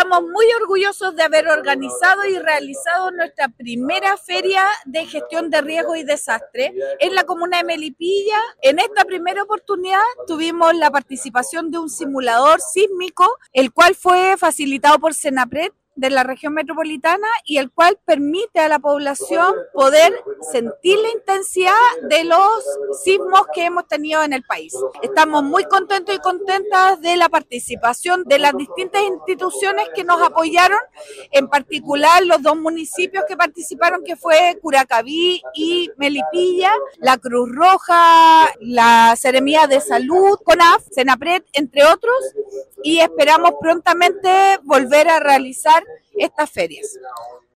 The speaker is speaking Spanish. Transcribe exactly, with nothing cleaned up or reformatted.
Estamos muy orgullosos de haber organizado y realizado nuestra primera feria de gestión de riesgo y desastre en la comuna de Melipilla. En esta primera oportunidad tuvimos la participación de un simulador sísmico, el cual fue facilitado por Senapred de la región metropolitana y el cual permite a la población poder sentir la intensidad de los sismos que hemos tenido en el país. Estamos muy contentos y contentas de la participación de las distintas instituciones que nos apoyaron, en particular los dos municipios que participaron, que fue Curacaví y Melipilla, la Cruz Roja, la Seremía de Salud, CONAF, Senapred, entre otros, y esperamos prontamente volver a realizar estas ferias.